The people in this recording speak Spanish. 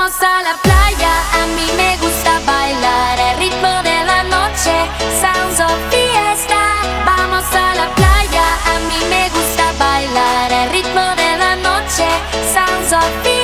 Vamos a la playa, a mí me gusta bailar el ritmo de la noche, sounds of fiesta. Vamos a la playa, a mí me gusta bailar el ritmo de la noche, sounds of fiesta.